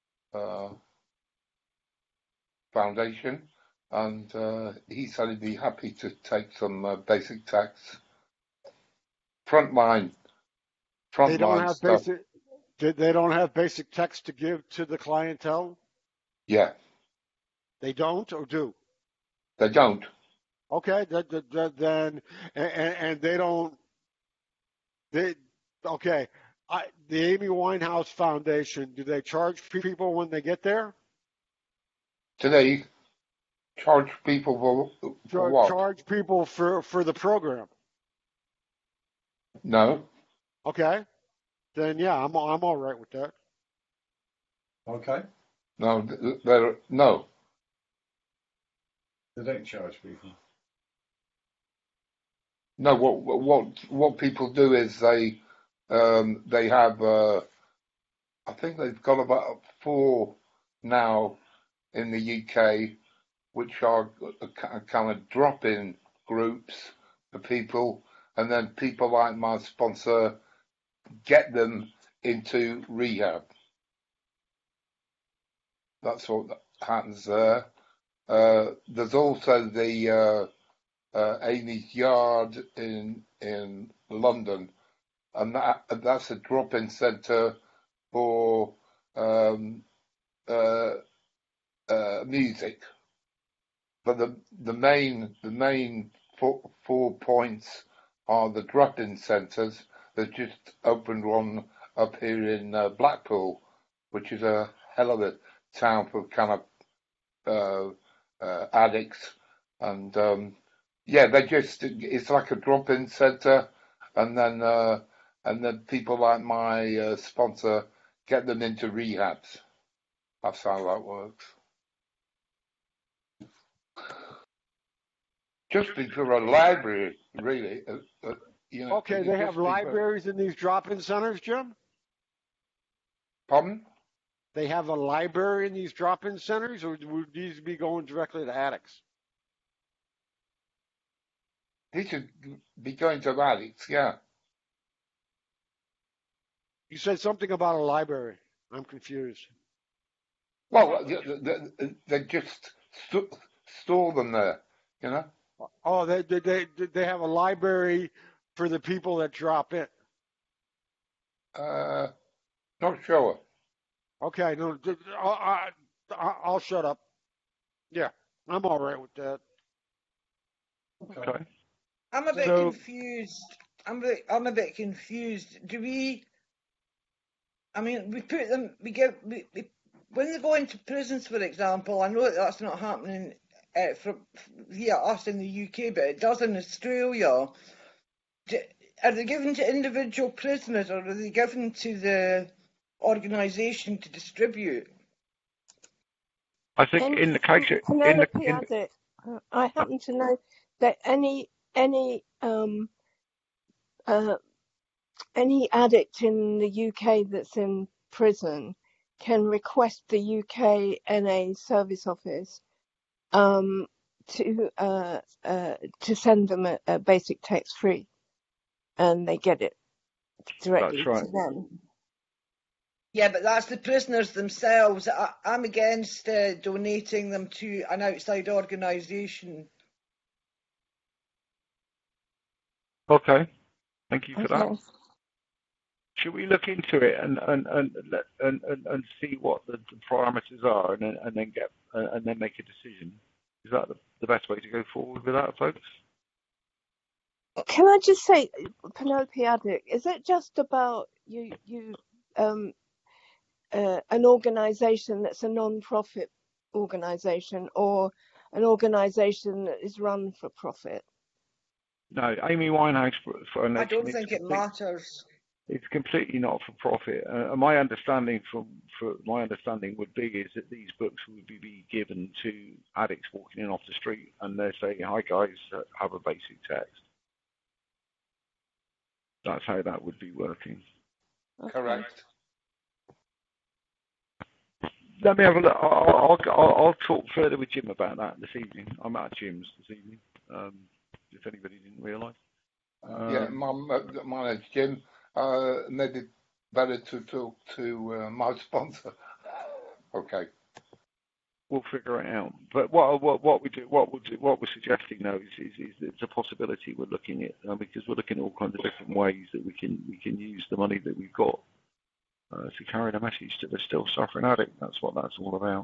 Foundation, and he said he'd be happy to take some basic tax frontline They don't have stuff. They don't have basic text to give to the clientele? Yeah. They don't, or do? They don't. Okay, then, and they don't. Okay. The Amy Winehouse Foundation, do they charge people when they get there? Do they charge people for what? Charge people for the program? No. Okay. Then yeah, I'm all right with that. Okay. No, no. They don't charge people. No, what people do is they have I think they've got about 4 now in the UK, which are kind of drop-in groups for people, and then people like my sponsor get them into rehab. That's what happens there. There's also the Amy's Yard in London, and that's a drop-in centre for music. But the main 4 points are the drop-in centres. There's just opened one up here in Blackpool, which is a hell of a town for kind of addicts, and it's like a drop-in centre, and then people like my sponsor get them into rehabs. That's how that works. Just for a library, really, Okay, they have libraries in these drop-in centers, Jim? Pardon? They have a library in these drop-in centers, or would these be going directly to addicts? He should be going to addicts, yeah. You said something about a library. I'm confused. Well, they just store them there, Oh, they have a library for the people that drop in. Not sure. Okay, no, I'll shut up. Yeah, I'm all right with that. Okay. I'm a bit confused. I'm a bit confused. Do we? I mean, we put them. When they go into prisons, for example. I know that that's not happening via us in the UK, but it does in Australia. Are they given to individual prisoners, or are they given to the organisation to distribute? I think in the case of Penelope Addict, I happen to know that any addict in the UK that's in prison can request the UK NA service office to send them a basic text free, and they get it directly to them. Yeah, but that's the prisoners themselves. I'm against donating them to an outside organisation. Okay, thank you for that. Should we look into it and see what the parameters are, and then make a decision? Is that the best way to go forward with that, folks? Can I just say, Penelope Addict, is it just about an organisation that's a non-profit organisation, or an organisation that is run for profit? No, Amy Winehouse Foundation. I don't think it matters. It's completely not for profit. My understanding would be is that these books would be given to addicts walking in off the street, and they're saying, "Hi guys, have a basic text." That's how that would be working. Okay. Correct. Let me have a look. I'll talk further with Jim about that this evening. I'm at Jim's this evening. If anybody didn't realise. Yeah, my name's Jim. Maybe better to talk to my sponsor. Okay. We'll figure it out. But what we're suggesting though is it's a possibility we're looking at, because we're looking at all kinds of different ways that we can use the money that we've got to carry the message to the still suffering addict. That's what that's all about.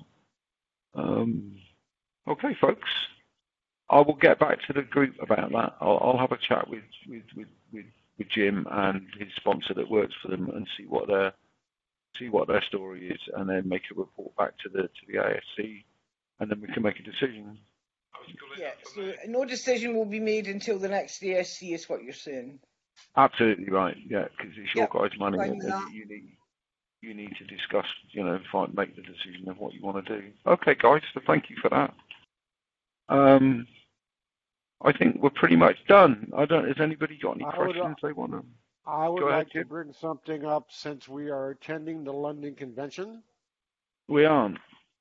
Okay, folks. I will get back to the group about that. I'll have a chat with Jim and his sponsor that works for them and see what their story is, and then make a report back to the ASC, and then we can make a decision. Yeah, so no decision will be made until the next ASC is what you're saying. Absolutely right. Yeah, because it's your guys' money, and you need to discuss, make the decision of what you want to do. Okay, guys. So thank you for that. I think we're pretty much done. Has anybody got any questions they want to? I would like to bring something up since we are attending the London Convention. We aren't.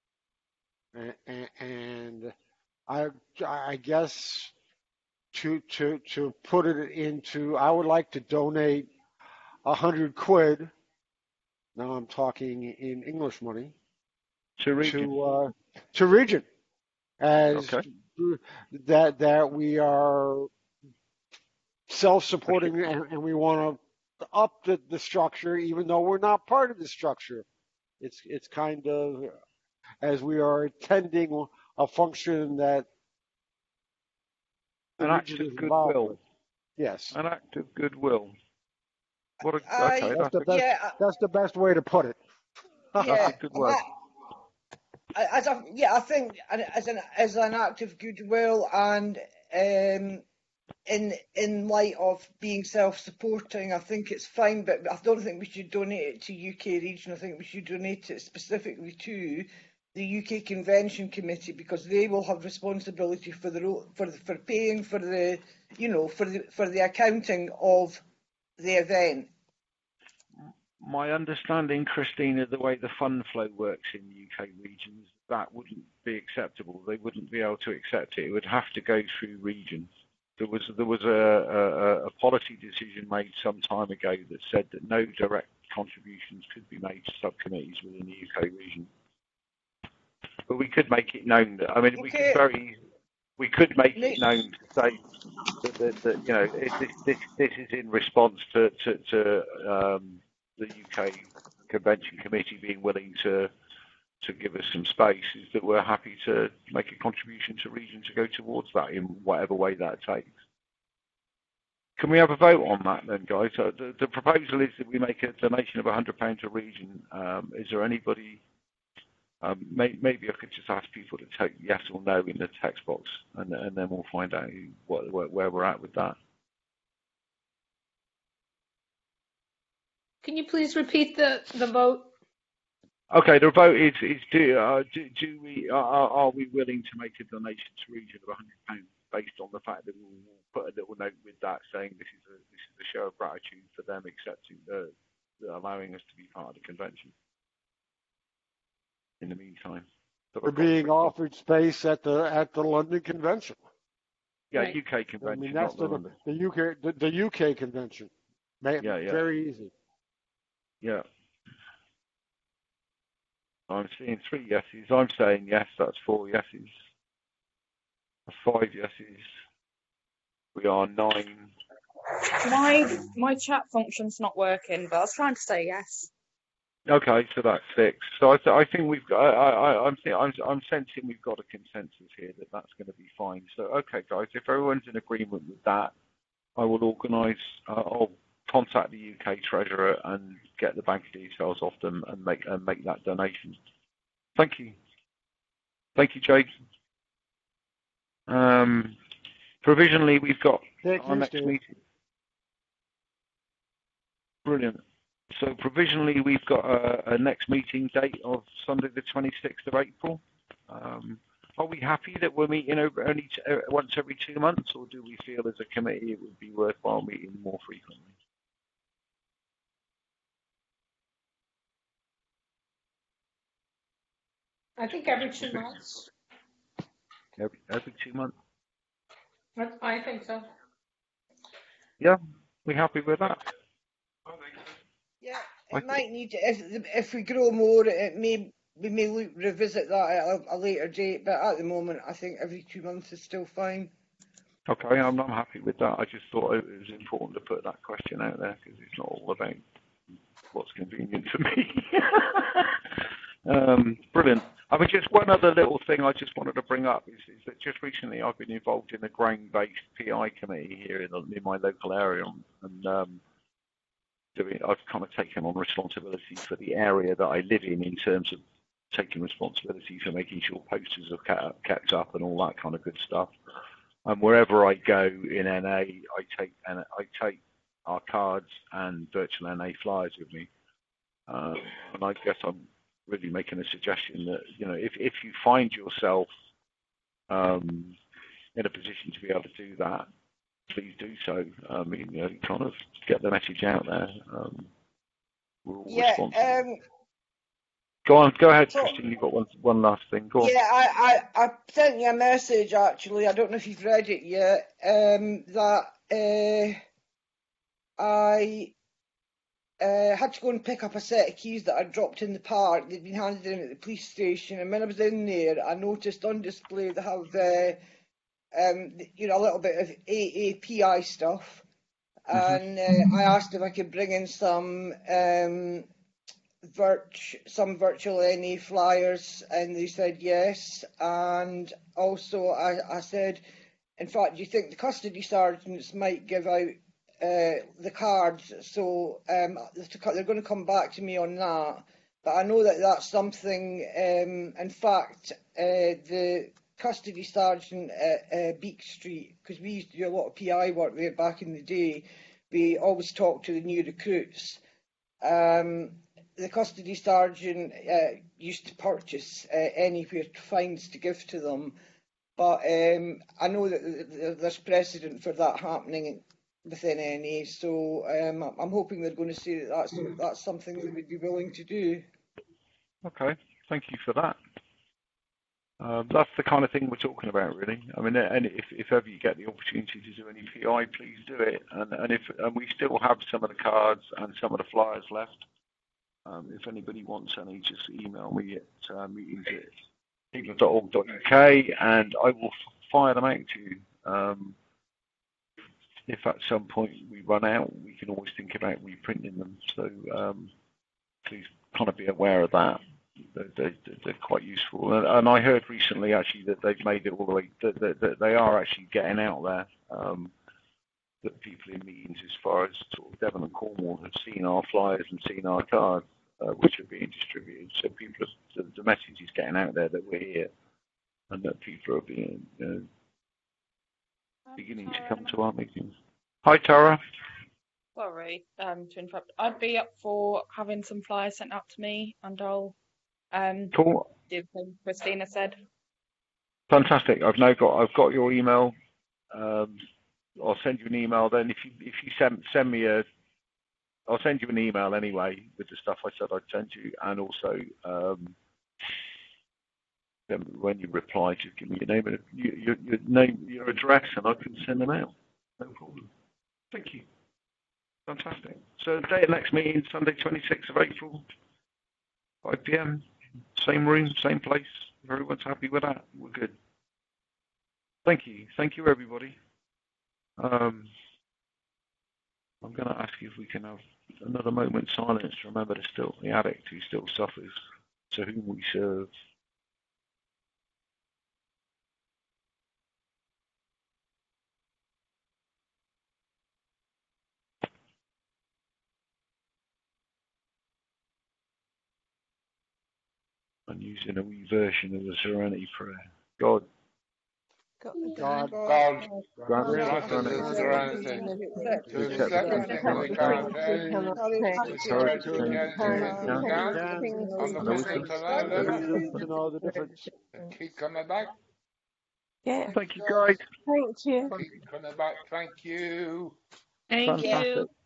And I guess to put it into, I would like to donate 100 quid. Now I'm talking in English money. To Region. As that we are self-supporting, and we want to up the structure, even though we're not part of the structure. It's kind of, as we are attending a function that an act of goodwill. Yes, an act of goodwill. That's the best way to put it. Yeah, I think as an act of goodwill, and in light of being self-supporting, I think it's fine, but I don't think we should donate it to UK Region. I think we should donate it specifically to the UK Convention Committee, because they will have responsibility for for paying for the for the accounting of the event. My understanding, Christina, the way the fund flow works in the UK regions, that wouldn't be acceptable. They wouldn't be able to accept it. It would have to go through regions. There was a policy decision made some time ago that said that no direct contributions could be made to subcommittees within the UK region. But we could make it known that, I mean, we could make it known to say that you know, this is in response to the UK Convention Committee being willing to give us some space, is that we're happy to make a contribution to region to go towards that in whatever way that takes. Can we have a vote on that then, guys? So the proposal is that we make a donation of £100 to region. Is there anybody? Maybe I could just ask people to take yes or no in the text box, and then we'll find out where we're at with that. Can you please repeat the vote? Okay, the vote is do we are we willing to make a donation to region of £100 based on the fact that we'll put a little note with that saying this is a show of gratitude for them accepting allowing us to be part of the convention. In the meantime, we're being offered space at the London Convention. Yeah, right. UK convention. I mean, that's the UK convention. Very easy. Yeah. I'm seeing 3 yeses. I'm saying yes. That's 4 yeses. 5 yeses. We are 9. My chat function's not working, but I was trying to say yes. Okay, so that's 6. So I think we've got. I'm sensing we've got a consensus here that that's going to be fine. So okay, guys, if everyone's in agreement with that, I will organise. I'll contact the UK Treasurer and get the bank details off them and make that donation. Thank you. Thank you, Jake. Provisionally, we've got our next meeting. Brilliant. So provisionally, we've got a next meeting date of Sunday, the 26th of April. Are we happy that we're meeting only once every 2 months, or do we feel as a committee it would be worthwhile meeting more frequently? I think every 2 months. Every 2 months? I think so. Yeah, we happy with that? Yeah, it might need to, if we grow more, we may revisit that at a later date. But at the moment, I think every 2 months is still fine. Okay, I'm happy with that. I just thought it was important to put that question out there because it's not all about what's convenient for me. Brilliant. I mean, just one other little thing I just wanted to bring up is that just recently I've been involved in a grain-based PI committee here in my local area, and I've kind of taken on responsibility for the area that I live in terms of taking responsibility for making sure posters are kept up and all that kind of good stuff. And wherever I go in NA, I take our cards and virtual NA flyers with me. And I guess I'm really making a suggestion that, you know, if you find yourself in a position to be able to do that, please do so. I mean, you know, kind of get the message out there. We're all responsible. Go ahead, Christian. You've got one last thing. Go on. Yeah, I sent you a message actually. I don't know if you've read it yet. That I had to go and pick up a set of keys that I dropped in the park. They'd been handed in at the police station, and when I was in there, I noticed on display they have you know, a little bit of AAPI stuff, and I asked if I could bring in some virtual NA flyers, and they said yes. And also I said, in fact, do you think the custody sergeants might give out the cards? So they're going to come back to me on that, but I know that that's something. In fact, the custody sergeant at Beak Street, because we used to do a lot of PI work there back in the day, we always talked to the new recruits. the custody sergeant used to purchase anywhere fines to give to them. But I know that there's precedent for that happening within NA, so I'm hoping they're going to say that that's something they would be willing to do. Okay, thank you for that. That's the kind of thing we're talking about, really. I mean, and if ever you get the opportunity to do any PI, please do it. And we still have some of the cards and some of the flyers left. If anybody wants any, just email me at meetings@england.org.uk, and I will fire them out to you. If at some point we run out, we can always think about reprinting them. So please kind of be aware of that. They're quite useful. And I heard recently actually that they've made it all the way, that they are actually getting out there. That people in meetings as far as sort of Devon and Cornwall have seen our flyers and seen our cards, which are being distributed. So people, the message is getting out there that we're here, and that people are being beginning to come to our meetings. Hi, Tara. Sorry to interrupt. I'd be up for having some flyers sent out to me, and I'll cool. do the thing Christina said. Fantastic. I've got your email. I'll send you an email then. If you send me I'll send you an email anyway with the stuff I said I'd send you, and also then when you reply, just give me your name and your name, your address, and I can send them out. No problem. Thank you. Fantastic. So the day of next meeting, Sunday, 26th of April, 5 p.m. Same room, same place. If everyone's happy with that, we're good. Thank you. Thank you, everybody. I'm going to ask you if we can have another moment's silence to remember the addict who still suffers, to whom we serve. And using a wee version of the Serenity Prayer. God. God, grant us the serenity to accept the things we can't change, the courage to change the things we can, and the wisdom to know the difference. and keep coming back. Yeah. Thank you, guys. Thank you. Keep coming back. Thank you. Thank you.